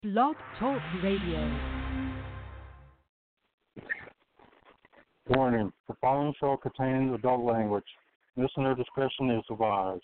Blog Talk Radio. Warning: the following show contains adult language. Listener discretion is advised.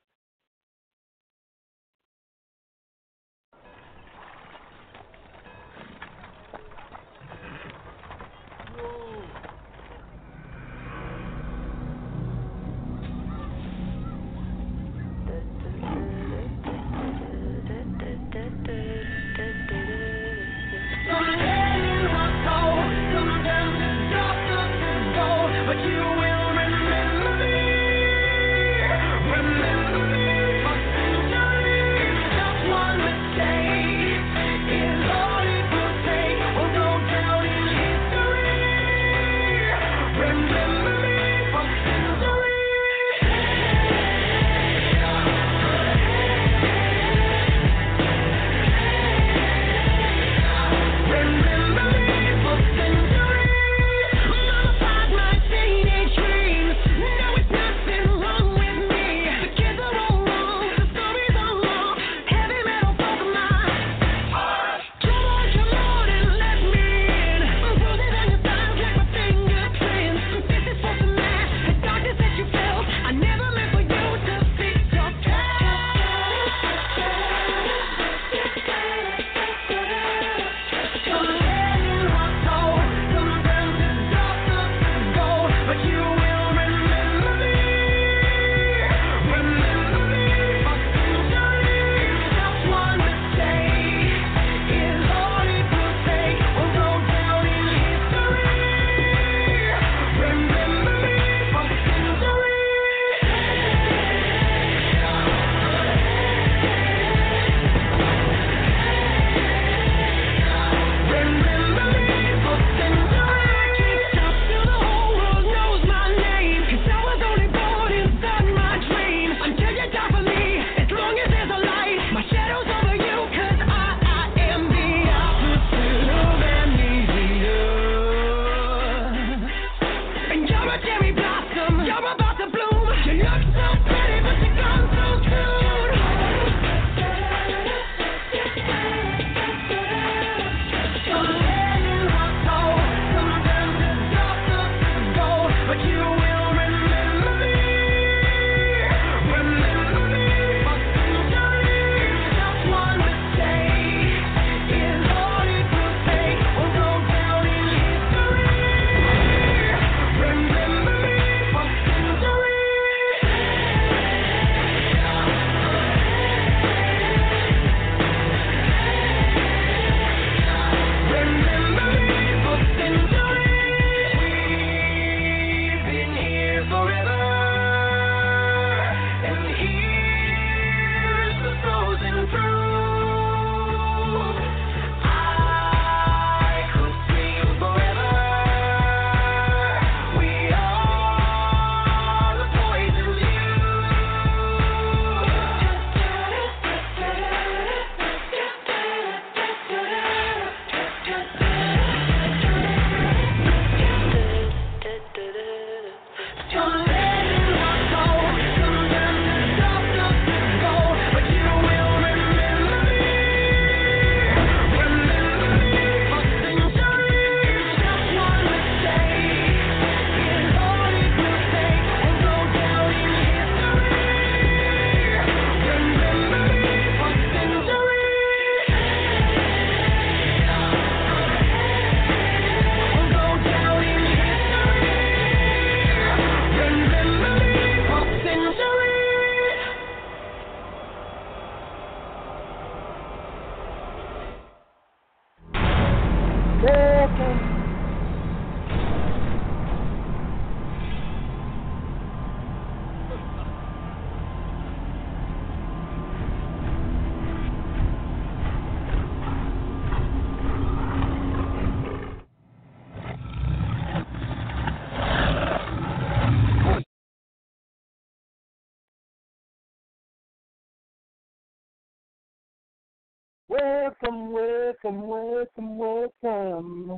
Welcome,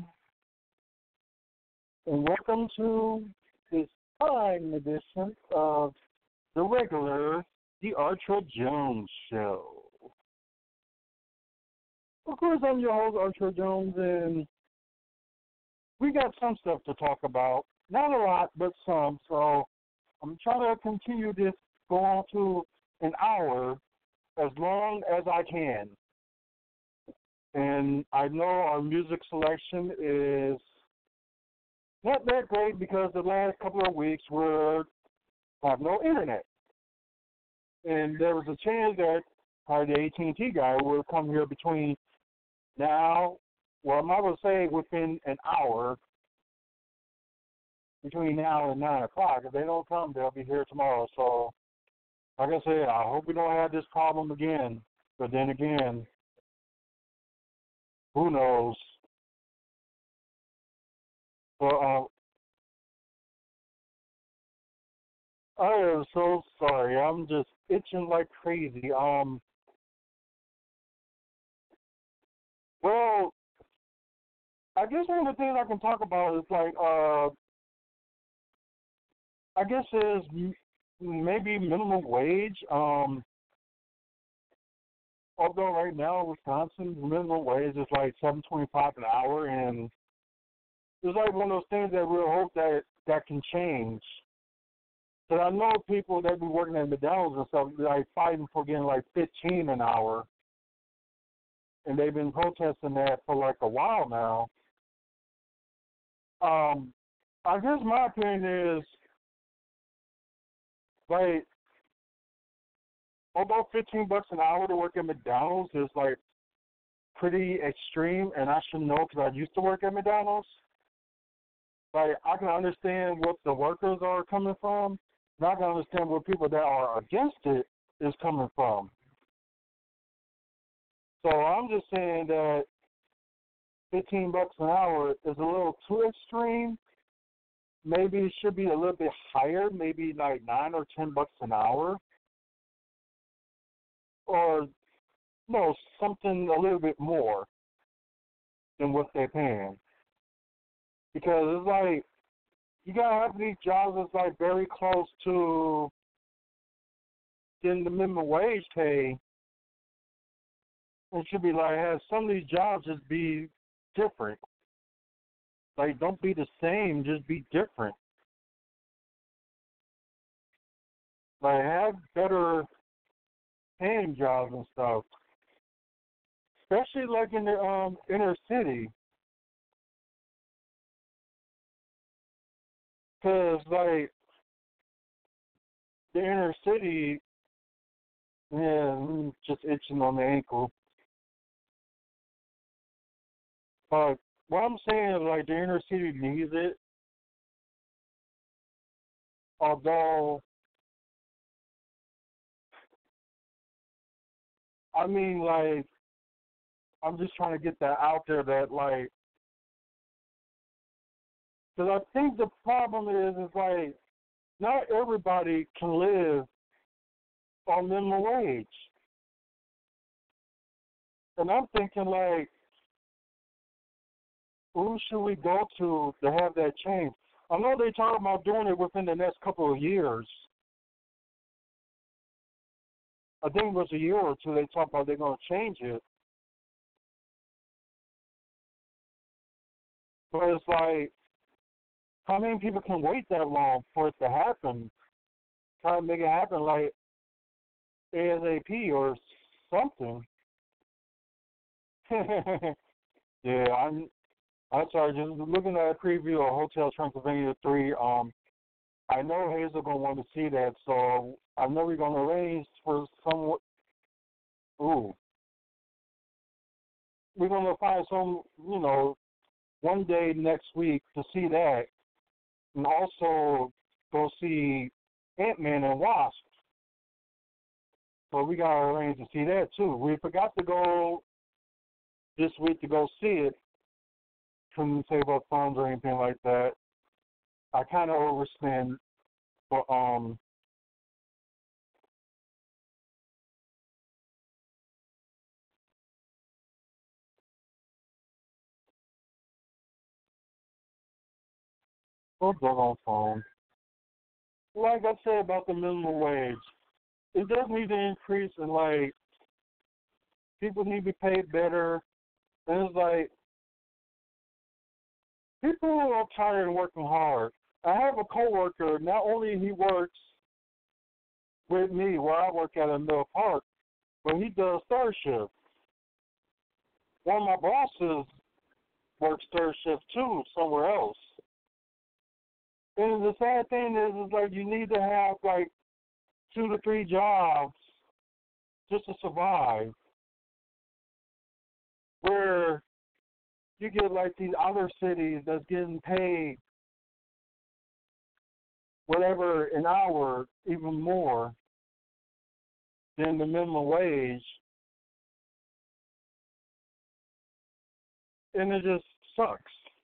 and welcome to this fine edition of the Archer Jones Show. Of course, I'm your host, Archer Jones, and we got some stuff to talk about. Not a lot, but some. So I'm trying to continue this, go on to an hour as long as I can. And I know our music selection is not that great because the last couple of weeks we have no internet. And there was a chance that probably the AT&T guy will come here between now, well, I'm not going to say within an hour, between now and 9 o'clock. If they don't come, they'll be here tomorrow. So, like I said, I hope we don't have this problem again. But then again, who knows? Well, I am so sorry. I'm just itching like crazy. Well, I guess one of the things I can talk about is like, I guess is maybe minimum wage. Although right now Wisconsin's minimum wage is like $7.25 an hour, and it's like one of those things that we'll hope that can change. But I know people that be working at McDonald's and stuff like fighting for getting like 15 an hour, and they've been protesting that for like a while now. I guess my opinion is like, although $15 an hour to work at McDonald's is like pretty extreme, and I should know because I used to work at McDonald's. Like, I can understand what the workers are coming from, and I can understand where people that are against it is coming from. So I'm just saying that $15 an hour is a little too extreme. Maybe it should be a little bit higher, maybe like $9 or $10 an hour, or no, something a little bit more than what they're paying. Because it's like you gotta have these jobs that's like very close to getting the minimum wage pay. It should be like have some of these jobs just be different. Like, don't be the same, just be different. Like, have better paying jobs and stuff, especially like in the inner city. Cause like the inner city, yeah, just itching on the ankle. But what I'm saying is like the inner city needs it, although I mean like I'm just trying to get that out there that like, because I think the problem is like not everybody can live on minimum wage, and I'm thinking like, who should we go to have that change? I know they talk about doing it within the next couple of years. I think it was a year or two they talked about they're going to change it. But it's like, how many people can wait that long for it to happen? Try to make it happen like ASAP or something. Yeah, I'm sorry. Just looking at a preview of Hotel Transylvania 3. I know Hazel gonna want to see that, so I know we're gonna arrange for some. Ooh, we're gonna find some, one day next week to see that, and also go see Ant-Man and Wasp. So we gotta arrange to see that too. We forgot to go this week to go see it. Couldn't save up funds or anything like that. I kind of overspent for doggone phone. Like I said about the minimum wage, it does need to increase, and like people need to be paid better. And it's like, people are tired of working hard. I have a coworker, not only he works with me where I work at in Mill Park, but he does third shift. One of my bosses works third shift too, somewhere else. And the sad thing is like you need to have like 2 to 3 jobs just to survive. Where you get like these other cities that's getting paid whatever an hour, even more than the minimum wage, and it just sucks.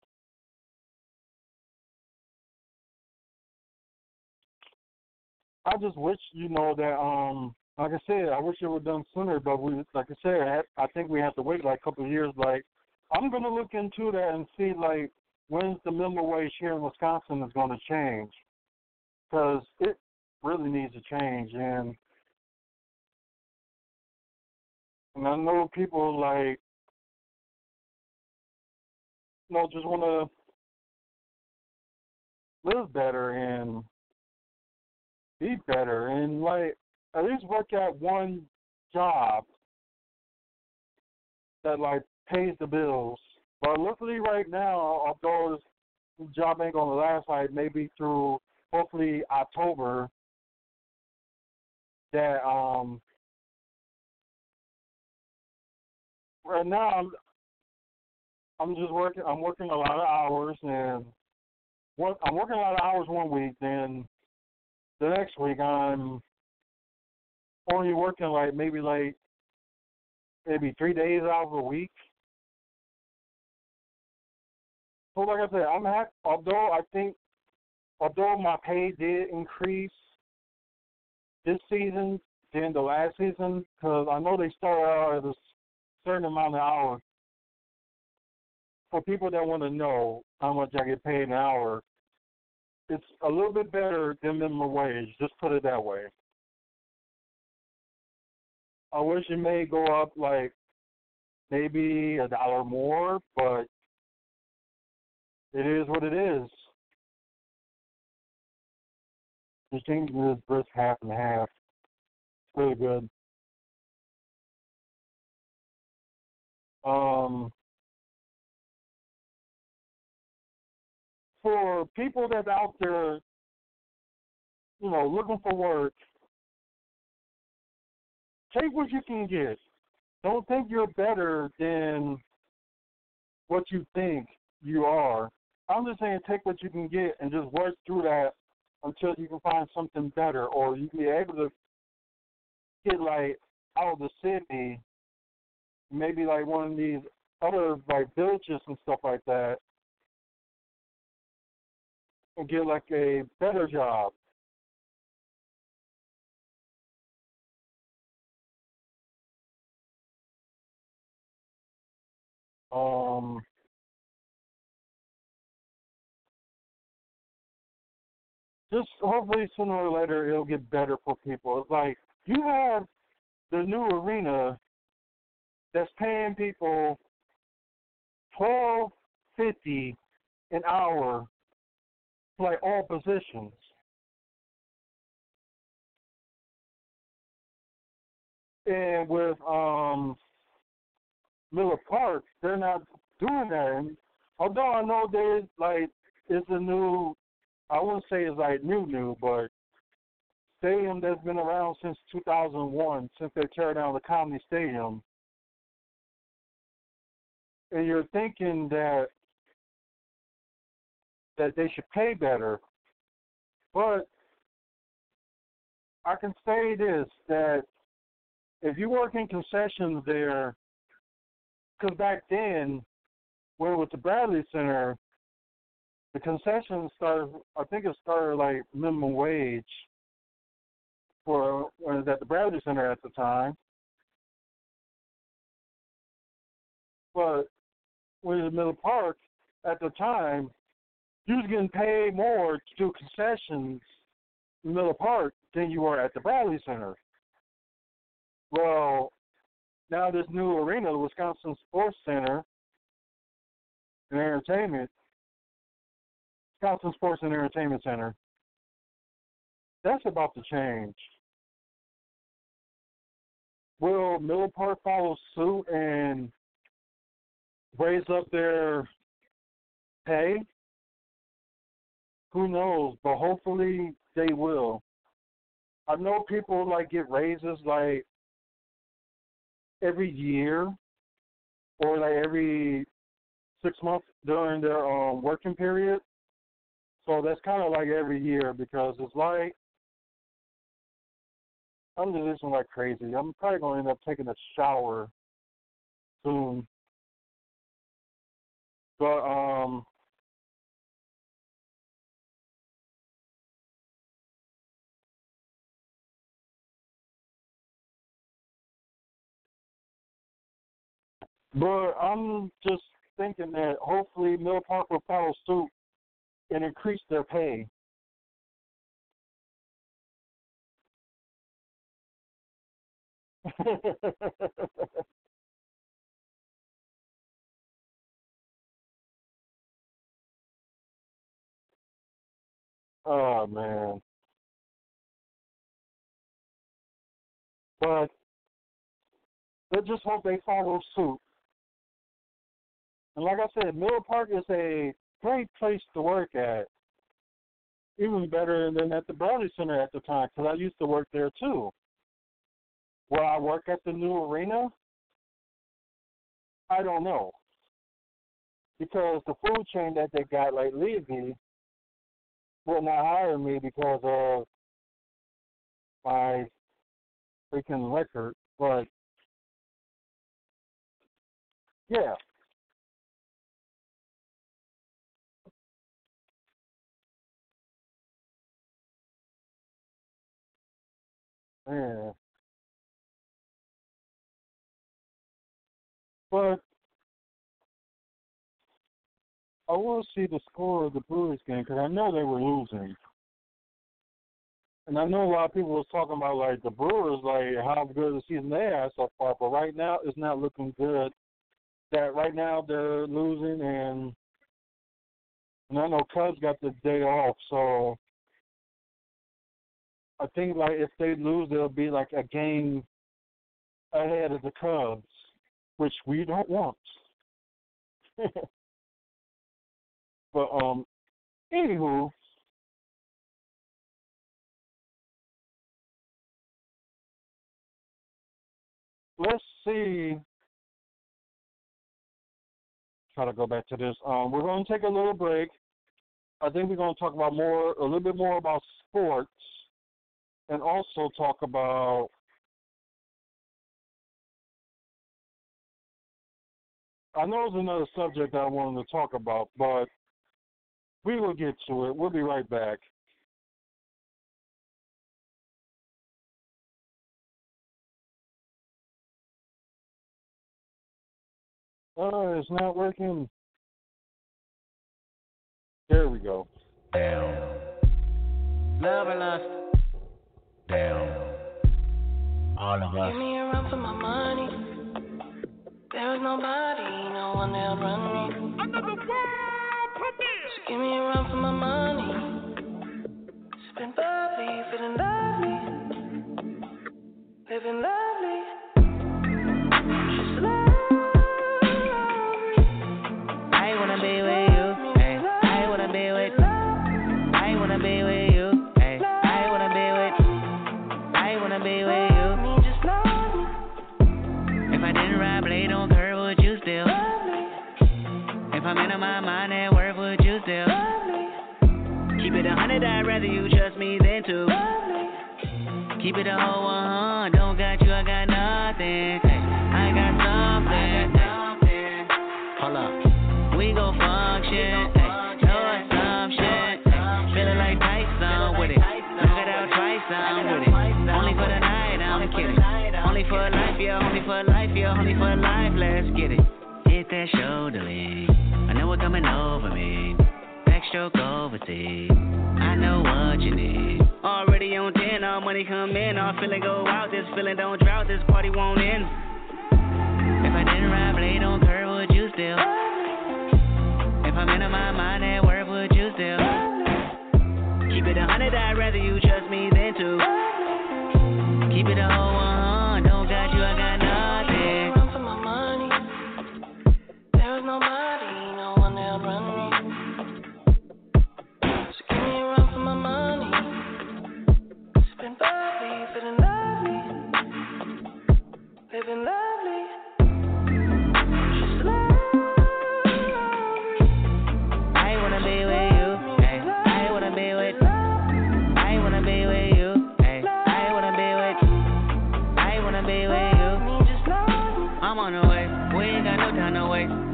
I just wish, that like I said, I wish it was done sooner, but like I said, I think we have to wait like a couple of years. Like, I'm gonna look into that and see like when's the minimum wage here in Wisconsin is going to change, because it really needs to change. And I know people like, just want to live better and be better and like at least work at one job that like pays the bills. But luckily right now, although this job ain't gonna last like maybe through hopefully October, that right now I'm just working. I'm working a lot of hours, and I'm working a lot of hours one week. Then the next week I'm only working like maybe 3 days out of the week. So like I said, I'm happy. Although my pay did increase this season than the last season, because I know they start out at a certain amount of hours. For people that want to know how much I get paid an hour, it's a little bit better than minimum wage. Just put it that way. I wish it may go up like maybe $1 more, but it is what it is. Just changing this brisk half and half. It's really good. Um, for people that's out there, looking for work, take what you can get. Don't think you're better than what you think you are. I'm just saying take what you can get and just work through that until you can find something better, or you can be able to get like out of the city, maybe like one of these other like villages and stuff like that, and get like a better job. Um, just hopefully sooner or later it'll get better for people. It's like you have the new arena that's paying people $12.50 an hour for like all positions. And with Miller Park, they're not doing that. And although I know there's like it's a new, I wouldn't say it's like new, but stadium that's been around since 2001, since they tear down the Comedy Stadium. And you're thinking that they should pay better, but I can say this, that if you work in concessions there, because back then, when it was the Bradley Center, the concessions started, I think it started like minimum wage for when it was at the Bradley Center at the time. But when it was Miller Park, at the time, you was getting paid more to do concessions in Miller Park than you were at the Bradley Center. Well, now this new arena, the Wisconsin Sports Center, and Entertainment, Wisconsin Sports and Entertainment Center, that's about to change. Will Miller Park follow suit and raise up their pay? Who knows? But hopefully they will. I know people like get raises like every year or like every 6 months during their working period. So that's kind of like every year because it's like I'm just listening like crazy. I'm probably going to end up taking a shower soon. But I'm just thinking that hopefully Mill Park will follow suit and increase their pay. Oh man. But let's just hope they follow suit. And like I said, Miller Park is a great place to work at. Even better than at the Bradley Center at the time, because I used to work there too. Will I work at the new arena? I don't know. Because the food chain that they got, like Levy, will not hire me because of my freaking record. But, yeah. Yeah. But I will see the score of the Brewers game because I know they were losing. And I know a lot of people was talking about, like, the Brewers, like, how good the season they had so far. But right now, it's not looking good. That right now they're losing, and I know Cubs got the day off. So I think, like, if they lose, they'll be, like, a game ahead of the Cubs, which we don't want. But, anywho, let's see. Try to go back to this. We're going to take a little break. I think we're going to talk about a little bit more about sports, and also talk about I know it's another subject that I wanted to talk about, but we will get to it. We'll be right back. Oh, it's not working. There we go. Down. Love or lust. Down. All of us. Give me a run for my money. There is nobody, no one that'll run me. Another world premiere. Just give me a run for my money. Sipping bubbly, feeling lovely. Living lovely. Just lovely. I wanna be with you. Hey, I wanna be with. I wanna be with you. Hey, I wanna be with. I wanna be with you. If I didn't ride blade on curve, would you still? If I'm in my mind at work, would you still? Keep it 100, I'd rather you trust me than to. Keep it a whole 100, don't got you, I got nothing. Hey, I got something. Hey. Hold up, we gon' function. Hey, no assumption. Feeling like Tyson with it. Knock it out twice, I'm with it. Only for the night, I'm kidding. Only for life, yeah, only for life, yeah, only for life, let's get it. Hit that shoulder lean, I know what's coming over me. Backstroke overseas, I know what you need. Already on 10, all money come in, all feeling go out. This feeling don't drought, this party won't end. If I didn't ride blade on curve, would you still?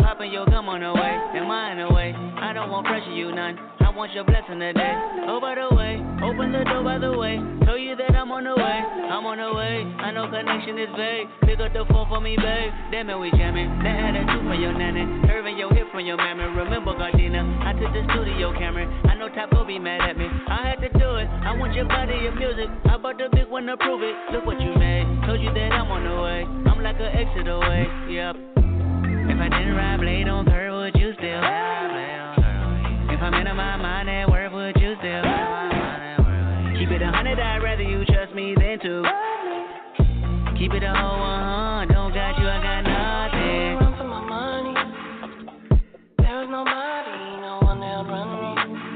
popping your gum on the way, am I in the way? I don't want pressure, you none. I want your blessing today. Oh, by the way, open the door by the way. Tell you that I'm on the way, I'm on the way. I know connection is vague. Pick up the phone for me, babe. Damn it, we jamming. That had a tooth from your nanny, curving your hip from your mammy. Remember, Gardena, I took the studio camera. I know Taco be mad at me. I had to do it. I want your body, your music. I bought the big one to prove it. Look what you made. Told you that I'm on the way. I'm like an exit away. Yep. If I didn't ride blade on curve, would you still? If I'm in my mind at work, would you still? Keep it 100, I'd rather you trust me than to. Keep it a whole 100, don't got you, I got nothing. Run for my money. There is nobody, no one that'll run me.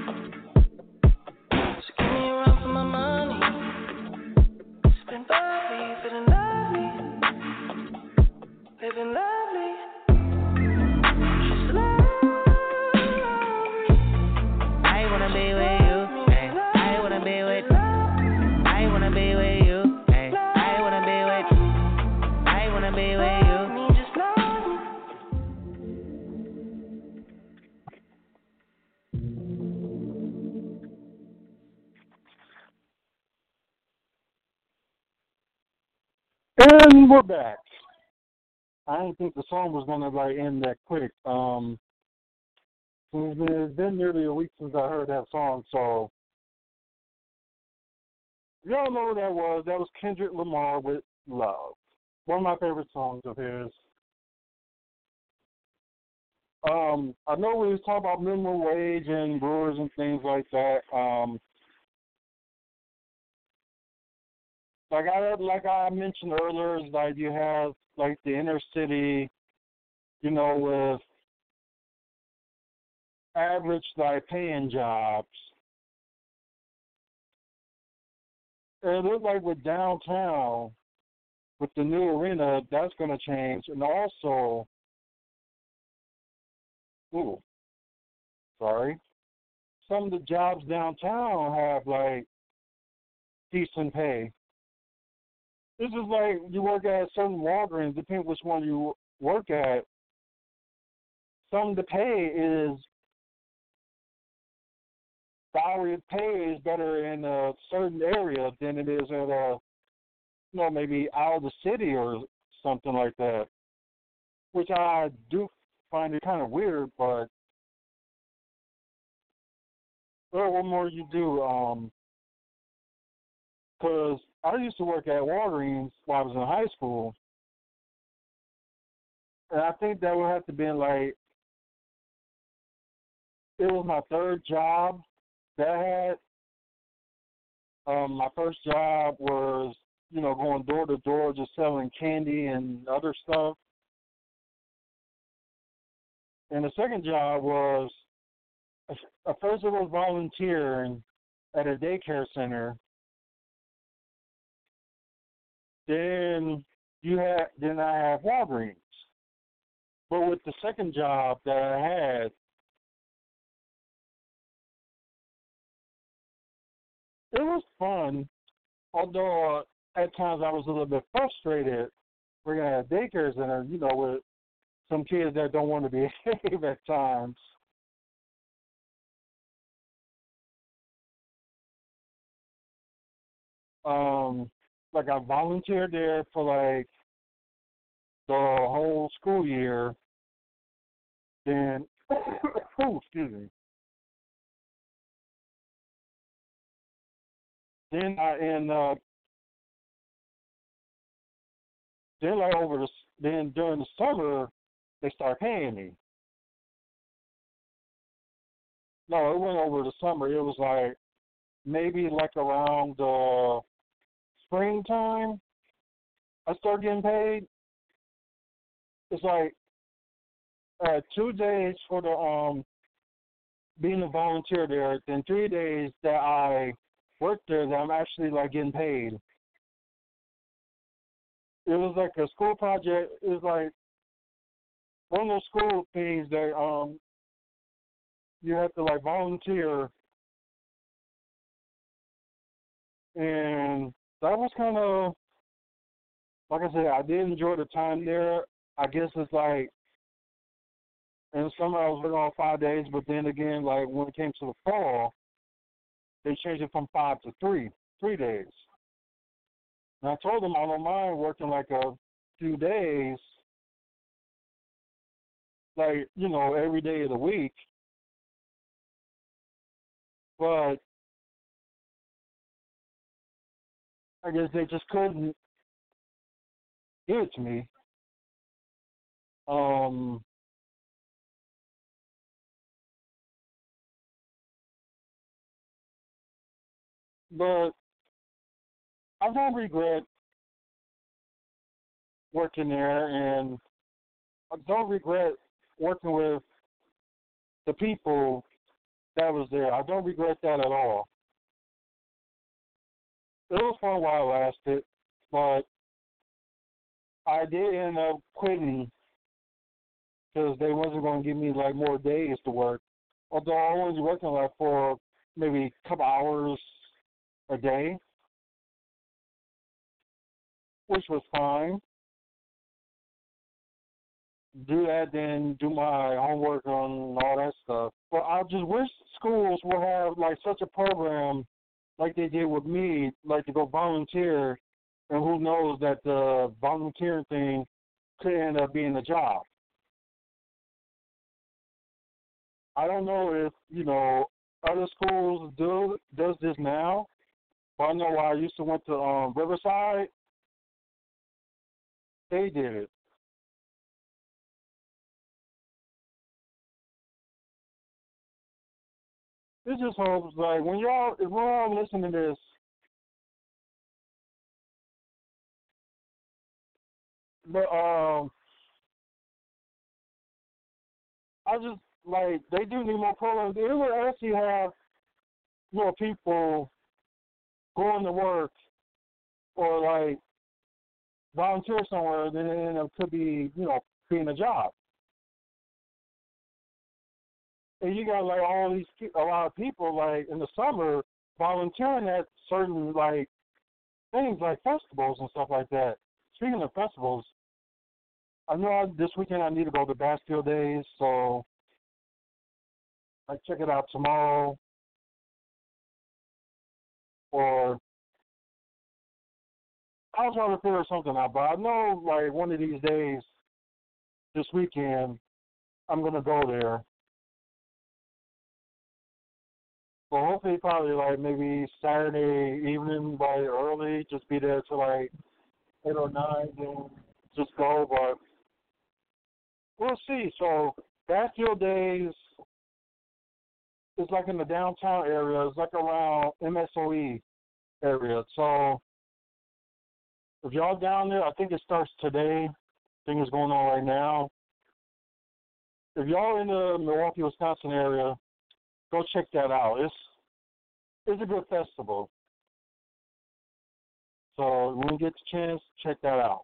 So give me a run for my money. It's been bubbly, feeling lovely, living lovely. Just lovely. I wanna be with you, hey. I wanna be with you. I wanna be with you, hey. I wanna be with you. I wanna be with you. Me just love me. And we're back. I didn't think the song was gonna like end that quick. It's been nearly a week since I heard that song, so y'all know what that was. That was Kendrick Lamar with Love. One of my favorite songs of his. I know we was talking about minimum wage and brewers and things like that. Like I mentioned earlier, is like you have like the inner city, you know, with average like paying jobs. And it looks like with downtown, with the new arena, that's going to change. And also, some of the jobs downtown have like decent pay. This is like you work at certain Walgreens, depending which one you work at. Some of the pay is salary pay is better in a certain area than it is at maybe out of the city or something like that. Which I do find it kind of weird, but what more you do? Because I used to work at Walgreens while I was in high school, and I think that would have to be like, it was my third job that I had. My first job was, going door to door, just selling candy and other stuff. And the second job was, at first it was volunteering at a daycare center. Then I have Walgreens. But with the second job that I had, it was fun, although at times I was a little bit frustrated working at a daycare center, with some kids that don't want to behave at times. Like I volunteered there for like the whole school year. Then, excuse me. Then then during the summer they start paying me. No, it went over the summer. It was like maybe like around springtime I started getting paid. It's like 2 days for the being a volunteer there, then 3 days that I worked there that I'm actually like getting paid. It was like a school project. It was like one of those school things that you have to like volunteer, and that was kind of, like I said, I did enjoy the time there. I guess it's like And some I was working on 5 days, but then again, like when it came to the fall, they changed it from 5 to 3 days. And I told them I don't mind working like a few days, like, every day of the week. But I guess they just couldn't give it to me. But I don't regret working there, and I don't regret working with the people that was there. I don't regret that at all. It was fun while it lasted, but I did end up quitting because they wasn't going to give me like more days to work. Although I was working like for maybe a couple hours a day, which was fine. Do that, then do my homework on all that stuff. But I just wish schools would have like such a program like they did with me, like to go volunteer, and who knows that the volunteering thing could end up being a job. I don't know if, other schools does this now, but I know when I used to went to Riverside, they did it. It just hopes like if we're all listening to this, but I just like they do need more programs. They would actually have more people going to work or like volunteer somewhere, then it could be being a job. And you got like a lot of people like in the summer volunteering at certain like things like festivals and stuff like that. Speaking of festivals, I know this weekend I need to go to Bastille Days, so I check it out tomorrow. Or I'll try to figure something out, but I know like one of these days this weekend I'm gonna go there. So hopefully probably like maybe Saturday evening by early, just be there till like 8 or 9 and just go, but we'll see. So Bastille Days is like in the downtown area. It's like around MSOE area. So if y'all down there, I think it starts today. I think it's going on right now. If y'all in the Milwaukee, Wisconsin area, go check that out. It's a good festival. So when you get the chance, check that out.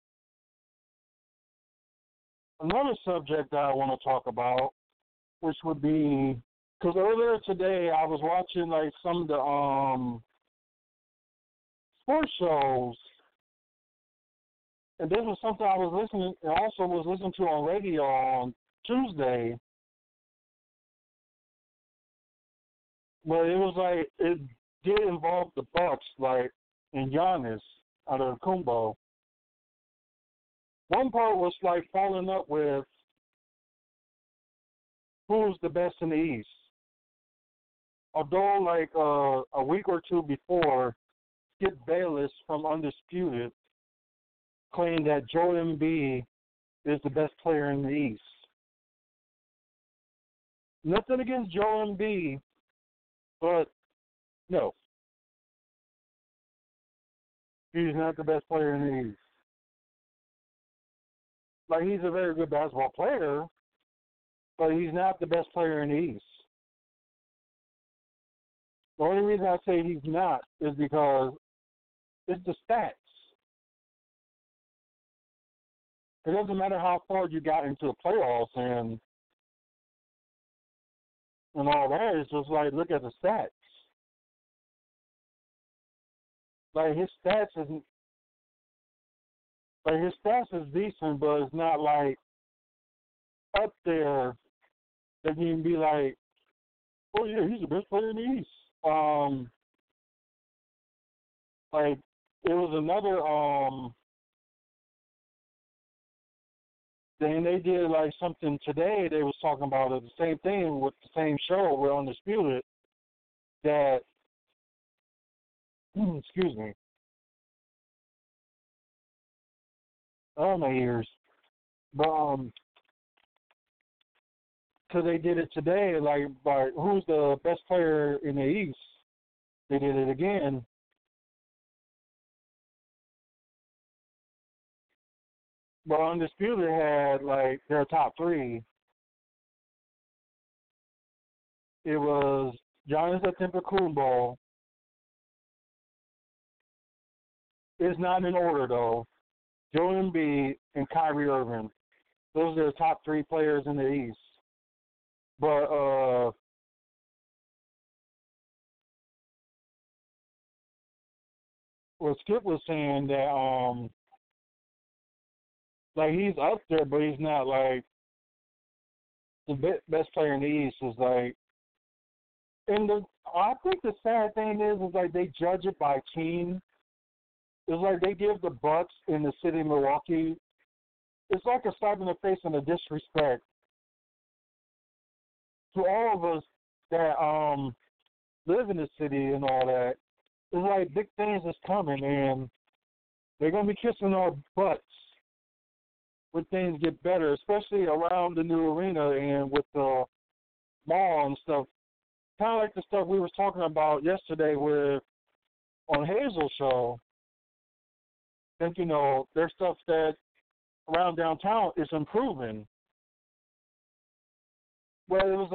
Another subject that I want to talk about, which would be, because earlier today I was watching like some of the sports shows, and this was something I was listening to on radio on Tuesday. But it was like it did involve the Bucks, like and Giannis out of Kumbo. One part was like following up with who's the best in the East. Although like a week or two before, Skip Bayless from Undisputed claimed that Joel Embiid is the best player in the East. Nothing against Joel Embiid, but no, he's not the best player in the East. Like, he's a very good basketball player, but he's not the best player in the East. The only reason I say he's not is because it's the stats. It doesn't matter how far you got into the playoffs and all that. It's just like, look at the stats. Like, his stats is decent, but it's not like up there they can be like, oh yeah, he's the best player in the East. Like it was another then they did like something today. They was talking about it, the same thing with the same show. We're Undisputed. That excuse me. Oh my ears. But so they did it today. Like, by who's the best player in the East? They did it again. But Undisputed had like their top three. It was Giannis Antetokounmpo. It's not in order though. Joel Embiid and Kyrie Irving. Those are the top three players in the East. But what Skip was saying that like he's up there, but he's not like the best player in the East. Is like, and I think the sad thing is like they judge it by team. It's like they give the Bucks in the city of Milwaukee. It's like a slap in the face and a disrespect to all of us that live in the city and all that. It's like big things is coming, and they're gonna be kissing our butts when things get better, especially around the new arena and with the mall and stuff. Kind of like the stuff we were talking about yesterday with on Hazel's show. I think, you know, there's stuff that around downtown is improving. Well, it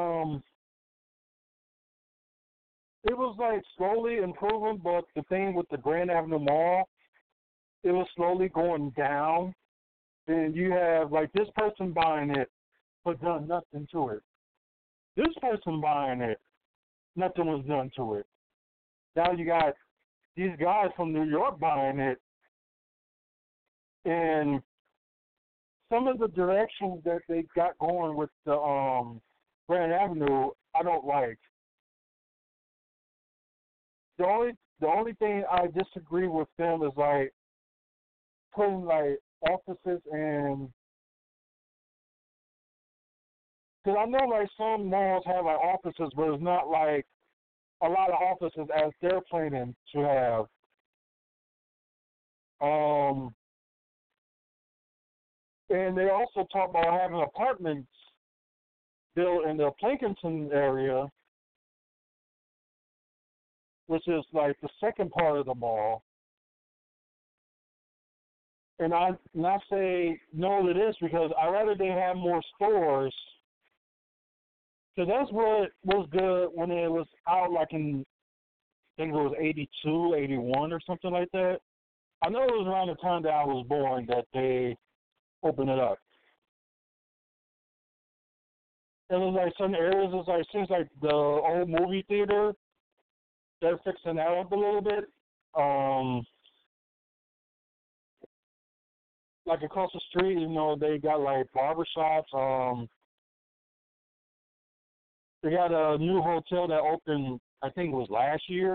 was like slowly improving, but the thing with the Grand Avenue Mall, it was slowly going down. And you have like this person buying it, but done nothing to it. This person buying it, nothing was done to it. Now you got these guys from New York buying it, and some of the directions that they got going with the Grand Avenue, I don't like. The only thing I disagree with them is like putting like offices and, because I know like some malls have like offices, but it's not like a lot of offices as they're planning to have. And they also talk about having apartments built in the Plankinton area, which is like the second part of the mall. And I not say no to this because I'd rather they have more stores. So that's what was good when it was out, like in, I think it was 82, 81 or something like that. I know it was around the time that I was born that they opened it up. It was like some areas, it's like, seems like the old movie theater, they're fixing that up a little bit. Like across the street, you know, they got like barbershops. They got a new hotel that opened, I think it was last year.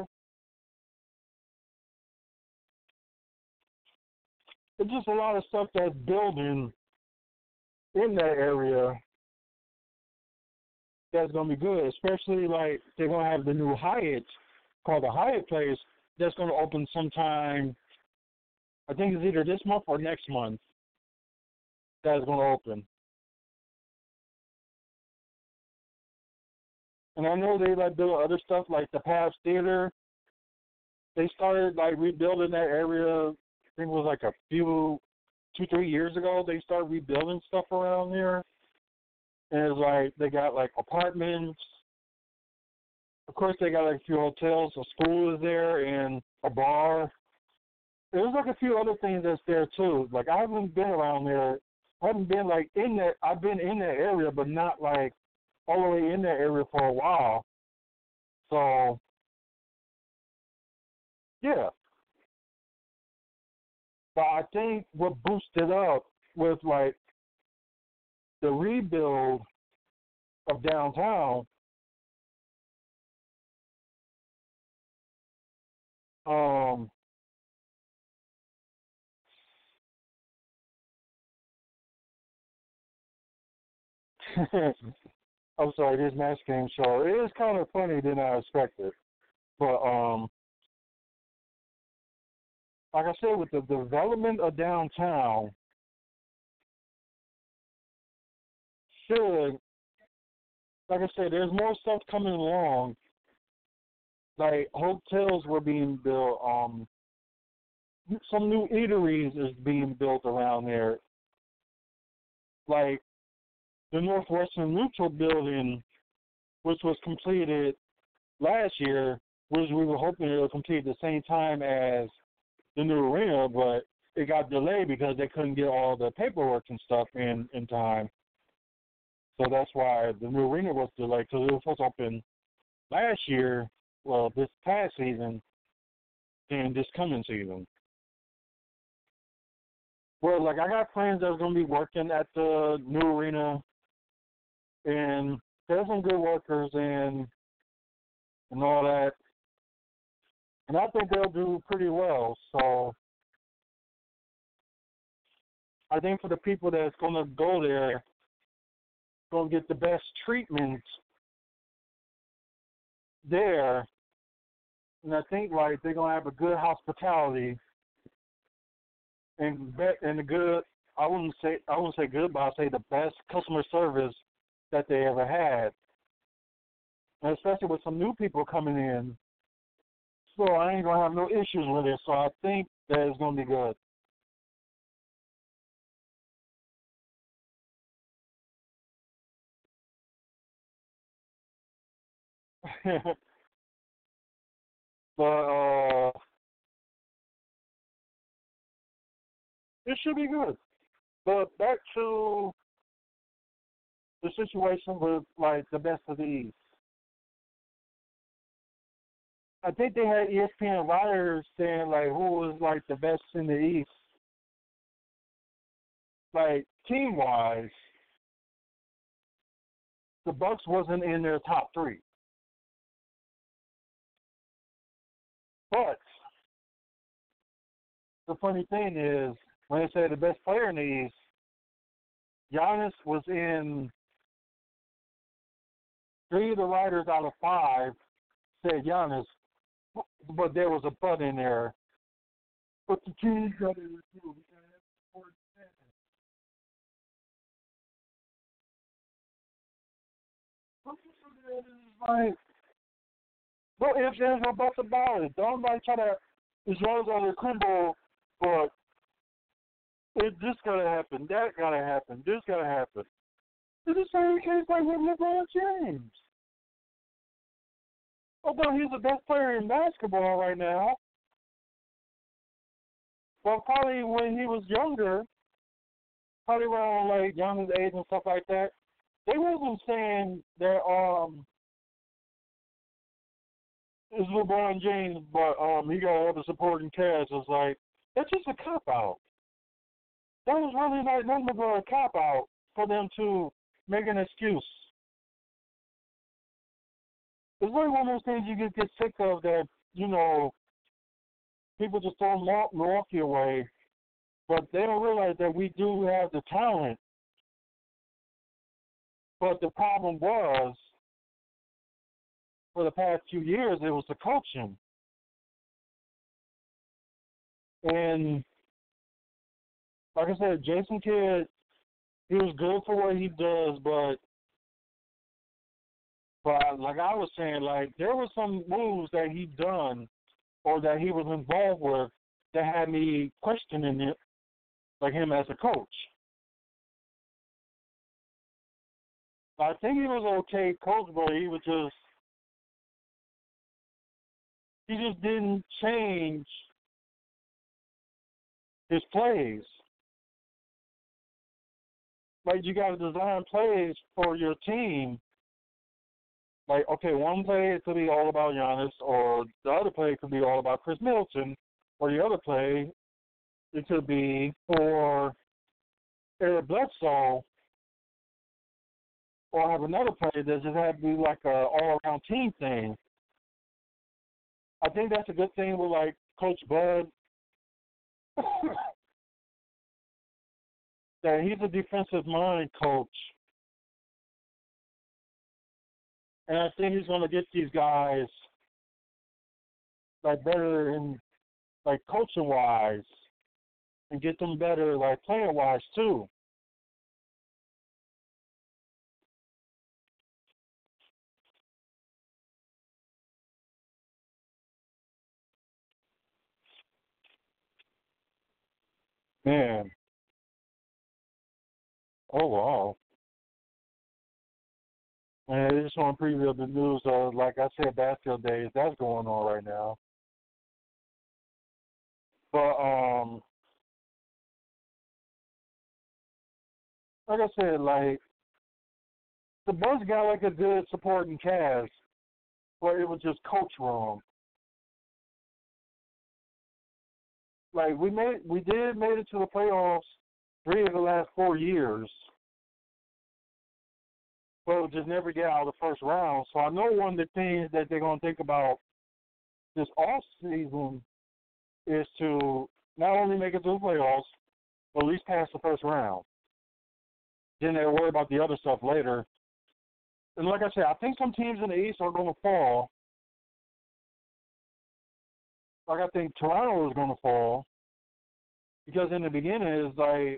It's just a lot of stuff that's building in that area that's going to be good, especially like they're going to have the new Hyatt, called the Hyatt Place, that's going to open sometime, I think it's either this month or next month, that's going to open. And I know they like build other stuff like the Pabst Theater. They started like rebuilding that area, I think it was like a few, 2-3 years ago, they started rebuilding stuff around there. And it's like they got like apartments. Of course, they got like a few hotels. A school is there and a bar. There's like a few other things that's there too. Like I haven't been around there. I haven't been like in that. I've been in that area, but not like all the way in that area for a while. So yeah. But I think what boosted up with like the rebuild of downtown, um, I'm sorry, this match game show. It is kind of funny than I expected. But like I said, with the development of downtown, should, like I said, there's more stuff coming along. Like hotels were being built. Some new eateries is being built around there. Like the Northwestern Neutral building, which was completed last year, which we were hoping it would complete at the same time as the new arena, but it got delayed because they couldn't get all the paperwork and stuff in time. So that's why the new arena was delayed, because it was supposed to open last year, well, this past season, and this coming season. Well, like, I got friends that's going to be working at the new arena, and there's some good workers and all that. And I think they'll do pretty well. So I think for the people that's going to go there, going to get the best treatment there. And I think, like, they're going to have a good hospitality and a good, I wouldn't say good, but I'll say the best customer service that they ever had. And especially with some new people coming in. So I ain't going to have no issues with it. So I think that it's going to be good. But it should be good. But back to the situation with, like, the best of the East. I think they had ESPN writers saying, like, who was, like, the best in the East. Like, team-wise, the Bucks wasn't in their top three. But the funny thing is, when they say the best player in the East, Giannis was in 3 of the writers out of 5 said Giannis, but there was a but in there. But the team's got to improve. Like, well, if there's no buts about it, don't like try to, as long as on the crumble, but this gotta happen, that gotta happen, this gotta happen. It's the same case like with LeBron James. Although he's the best player in basketball right now, well, probably when he was younger, probably around like Giannis' age and stuff like that, they wasn't saying that it's LeBron James, but he got other supporting cast. It's like, that's just a cop out. That was really like nothing but a cop out for them to make an excuse. It's like one of those things you just get sick of that, you know, people just throw Milwaukee away, but they don't realize that we do have the talent. But the problem was, for the past few years, it was the coaching. And like I said, Jason Kidd, he was good for what he does, but like I was saying, like, there were some moves that he done or that he was involved with that had me questioning it, like him as a coach. I think he was an okay coach, but he just didn't change his plays. Like, you got to design plays for your team. Like, okay, one play it could be all about Giannis, or the other play could be all about Chris Middleton, or the other play it could be for Eric Bledsoe or have another player that just have to be like a all-around team thing. I think that's a good thing with like Coach Bud. That he's a defensive mind coach, and I think he's going to get these guys like better in like coaching wise, and get them better like player wise too. Man, oh wow. And I just want to preview the news. Like I said, basketball days that's going on right now. But like I said, like the Bucks got like a good supporting cast, but it was just coach wrong. Like we did made it to the playoffs 3 of the last 4 years, but we just never get out of the first round. So I know one of the things that they're gonna think about this off season is to not only make it to the playoffs, but at least pass the first round. Then they'll worry about the other stuff later. And like I said, I think some teams in the East are going to fall. Like I think Toronto is going to fall because in the beginning it's like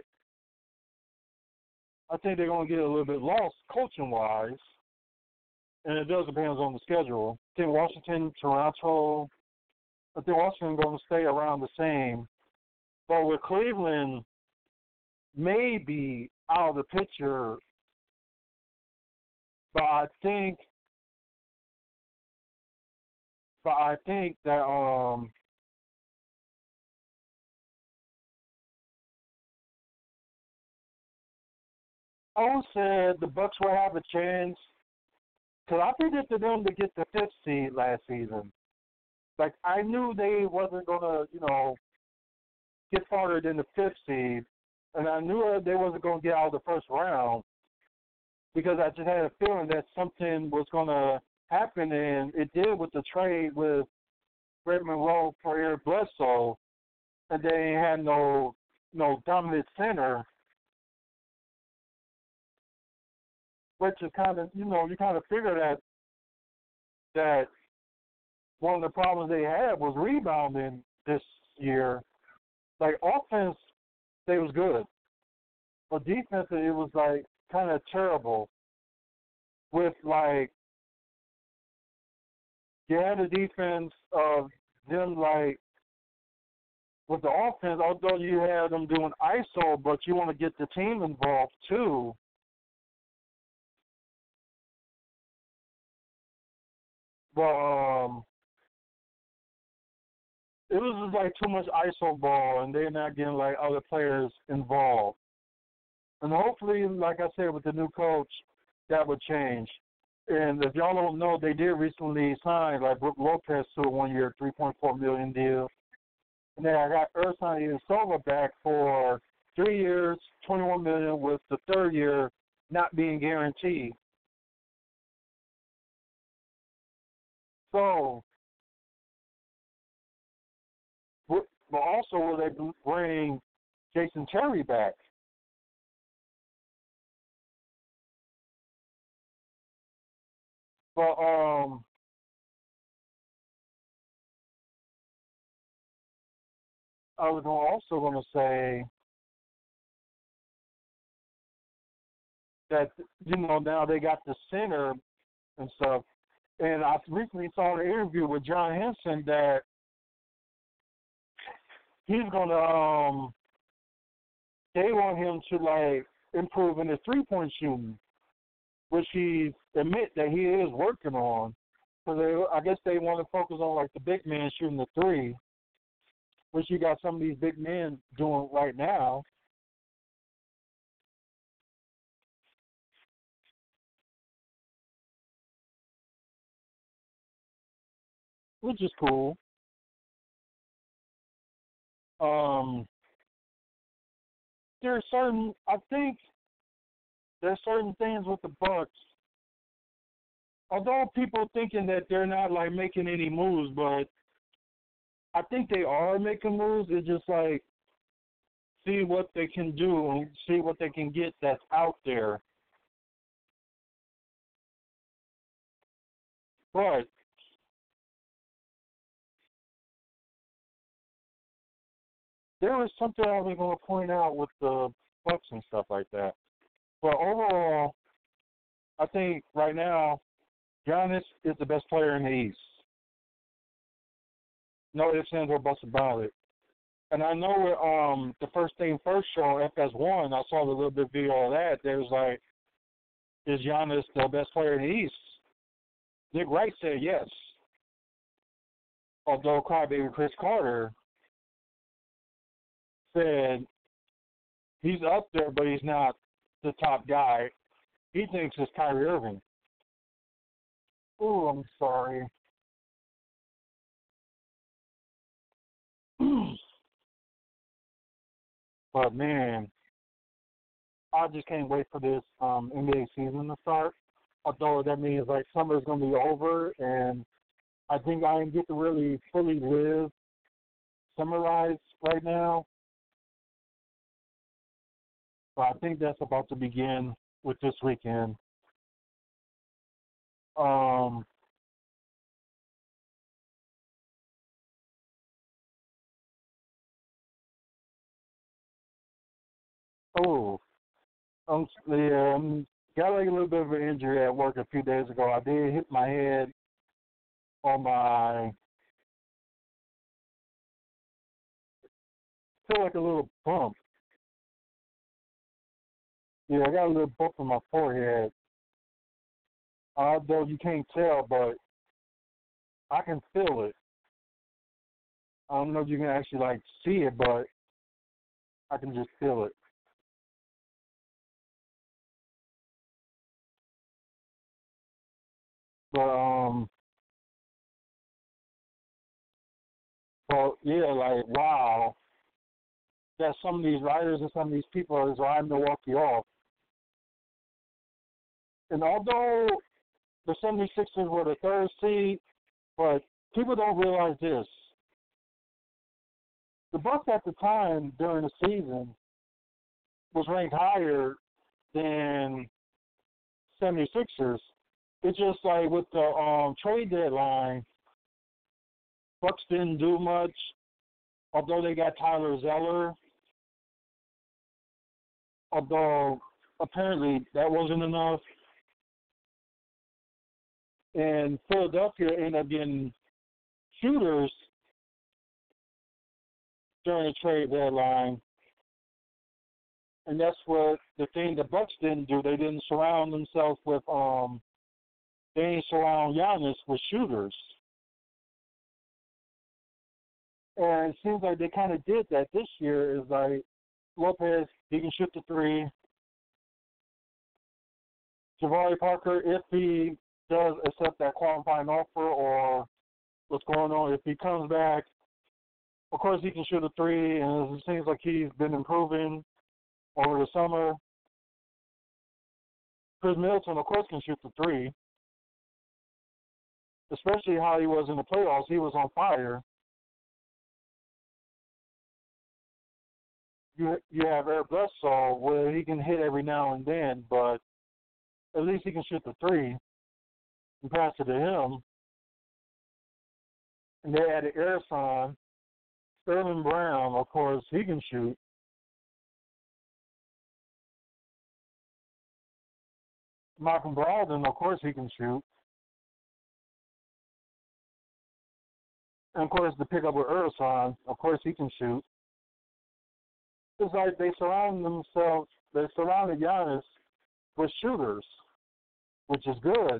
I think they're going to get a little bit lost coaching wise, and it does depend on the schedule. I think Washington, Toronto. I think Washington going to stay around the same, but with Cleveland maybe out of the picture. But I think that I said the Bucks will have a chance because I predicted them to get the 5th seed last season. Like I knew they wasn't gonna, get farther than the 5th seed, and I knew they wasn't gonna get out of the first round because I just had a feeling that something was gonna happen, and it did with the trade with Greg Monroe for Eric Bledsoe, and they had no dominant center, which is kind of, you kind of figure that one of the problems they had was rebounding this year. Like offense, they was good, but defense, it was like kind of terrible. With like, you had the defense of them like with the offense, although you had them doing ISO, but you want to get the team involved too. But it was just like too much ISO ball, and they're not getting like other players involved. And hopefully, like I said, with the new coach, that would change. And if y'all don't know, they did recently sign like Brook Lopez to a 1-year, $3.4 million deal. And then I got Ersan Ilyasova back for 3 years, $21 million, with the 3rd year not being guaranteed. So, but also will they bring Jason Terry back? But I was also going to say that now they got the center and stuff. And I recently saw an interview with John Henson that he's gonna they want him to like improve in his 3-point shooting, which he admit that he is working on. So I guess they want to focus on like the big man shooting the 3, which you got some of these big men doing right now. Which is cool. There's certain, I think there's certain things with the Bucks. Although people thinking that they're not like making any moves, but I think they are making moves. It's just like see what they can do and see what they can get that's out there. But there was something I was going to point out with the Bucks and stuff like that. But overall, I think right now, Giannis is the best player in the East. No ifs, ands, or buts about it. And I know the First Thing First show, FS1, I saw the little bit video of that. There was like, is Giannis the best player in the East? Nick Wright said yes. Although crybaby Chris Carter said he's up there, but he's not the top guy. He thinks it's Kyrie Irving. Oh, I'm sorry. But man, I just can't wait for this NBA season to start. Although that means like summer's gonna be over, and I think I didn't get to really fully live summarize right now. But I think that's about to begin with this weekend. Got like a little bit of an injury at work a few days ago. I did hit my head on my, feel like a little bump. Yeah, I got a little bump on my forehead. Although you can't tell, but I can feel it. I don't know if you can actually like see it, but I can just feel it. But yeah, like wow, that some of these writers and some of these people are riding Milwaukee off. And although the 76ers were the third seed, but people don't realize this. The Bucks at the time during the season was ranked higher than 76ers. It's just like with the trade deadline, Bucks didn't do much, although they got Tyler Zeller. Although apparently that wasn't enough. And Philadelphia ended up getting shooters during the trade deadline. And that's what the thing the Bucks didn't do. They didn't surround themselves with they didn't surround Giannis with shooters. And it seems like they kind of did that this year. Is like Lopez, he can shoot the three. Jabari Parker, if he does accept that qualifying offer or what's going on, if he comes back, of course he can shoot a three, and it seems like he's been improving over the summer. Chris Middleton, of course, can shoot the three, especially how he was in the playoffs. He was on fire. You have Eric Bledsoe, where he can hit every now and then, but at least he can shoot the three and pass it to him. And they added Ersan. Sterling Brown, of course, he can shoot. Malcolm Brogdon, of course, he can shoot. And, of course, the pickup with Ersan, of course, he can shoot. It's like they surrounded Giannis with shooters, which is good.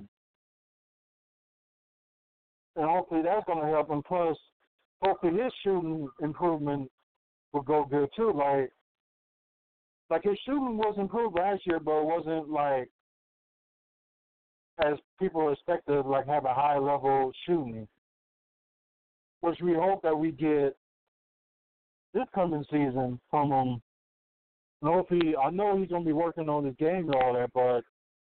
And hopefully that's going to help him. Plus, hopefully his shooting improvement will go good too. Like his shooting was improved last year, but it wasn't like as people expected, like have a high level shooting, which we hope that we get this coming season from him. I know he's going to be working on his game and all that, but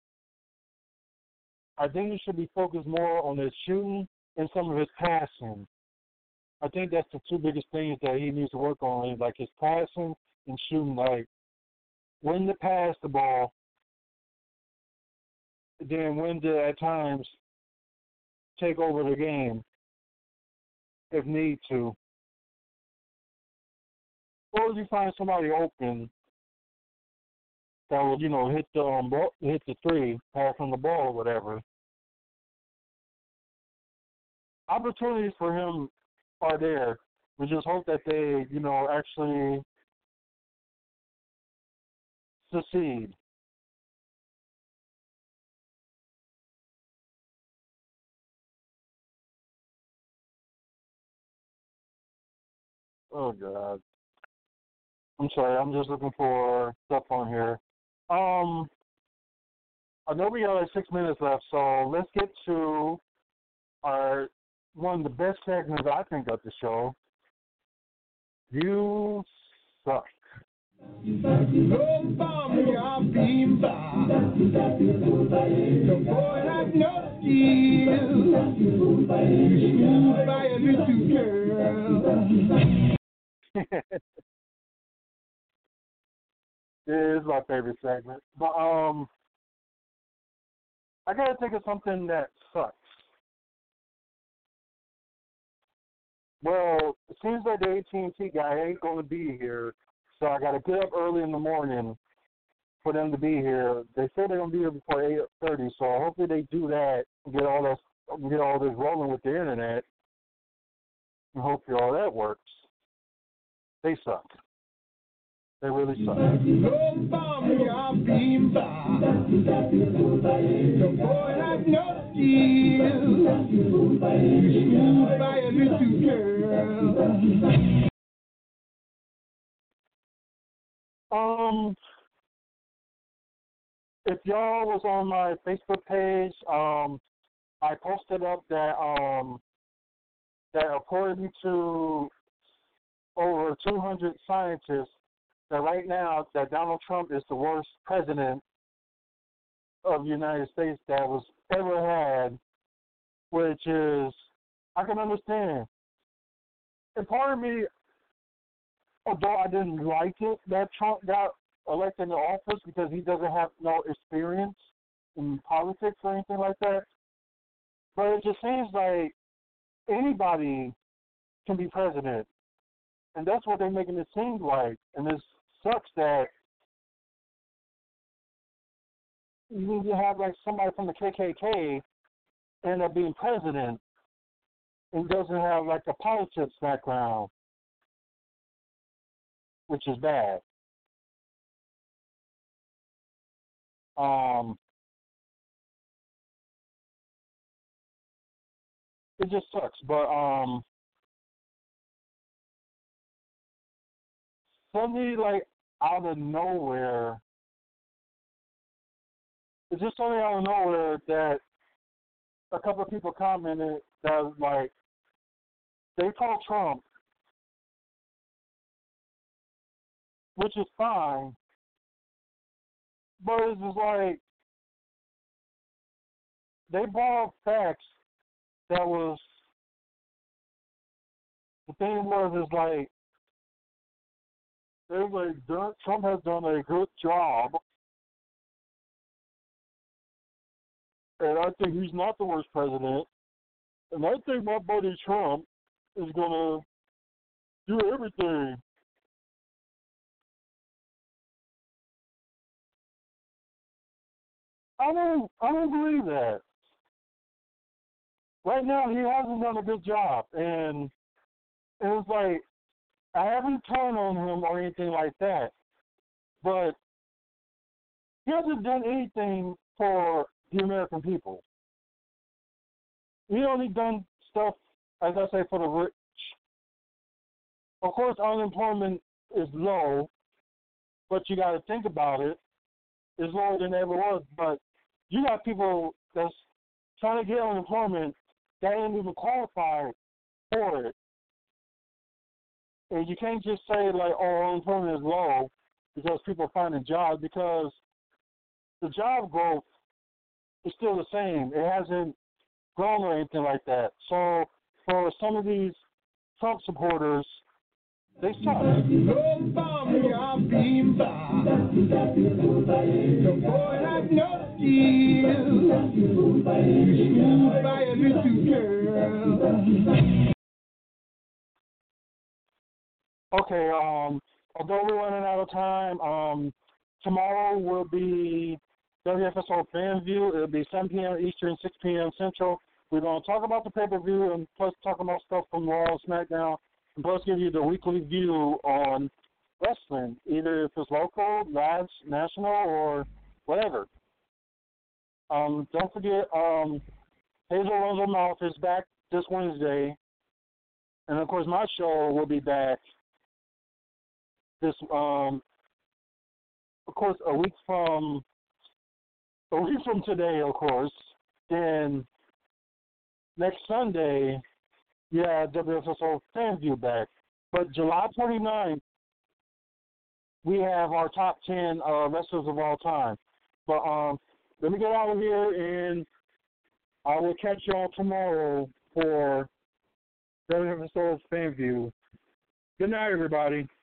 I think he should be focused more on his shooting and some of his passing. I think that's the two biggest things that he needs to work on, like his passing and shooting. Like when to pass the ball, then when to at times take over the game if need to. Or if you find somebody open that will, hit the three, pass on the ball or whatever. Opportunities for him are there. We just hope that they, actually succeed. Oh God. I'm sorry, I'm just looking for stuff on here. I know we got like 6 minutes left, so let's get to our one of the best segments I think of the show. You suck. Yeah, it's my favorite segment. But I gotta think of something that sucks. Well, it seems like the AT&T guy ain't gonna be here, so I gotta get up early in the morning for them to be here. They said they're gonna be here before 8:30, so hopefully they do that and get all this rolling with the internet, and hopefully all that works. They suck. They really suck. If y'all was on my Facebook page, I posted up that according to over 200 scientists, that right now that Donald Trump is the worst president of the United States that was ever had, which is, I can understand. And part of me, although I didn't like it that Trump got elected into office because he doesn't have no experience in politics or anything like that, but it just seems like anybody can be president. And that's what they're making it seem like. And it sucks that you need to have like somebody from the KKK end up being president and doesn't have like a politics background, which is bad. It just sucks. But suddenly, like, out of nowhere, it's just suddenly out of nowhere that a couple of people commented that was like, they called Trump, which is fine, but it's just like, they brought up facts that was, the thing was, is like, they were like, Trump has done a good job, and I think he's not the worst president, and I think my buddy Trump is going to do everything. I don't believe that. Right now, he hasn't done a good job, and it's like, I haven't turned on him or anything like that, but he hasn't done anything for the American people. He only done stuff, as I say, for the rich. Of course, unemployment is low, but you got to think about it. It's lower than it ever was, but you got people that's trying to get unemployment that ain't even qualified for it. And you can't just say, like, oh, unemployment is low because people are finding jobs, because the job growth is still the same. It hasn't grown or anything like that. So for some of these Trump supporters, they suck. Okay, although we're running out of time, tomorrow will be WFSO Fan View. It'll be 7 p.m. Eastern, 6 p.m. Central. We're going to talk about the pay-per-view and plus talk about stuff from Raw and SmackDown, and plus give you the weekly view on wrestling, either if it's local, national, or whatever. Don't forget, Hazel Runs Her Mouth is back this Wednesday, and of course my show will be back this, of course, a week from today, of course. Then next Sunday, WFSO Fan View back. But July 29th, we have our top 10 wrestlers of all time. But let me get out of here, and I will catch y'all tomorrow for WFSO Fan View. Good night, everybody.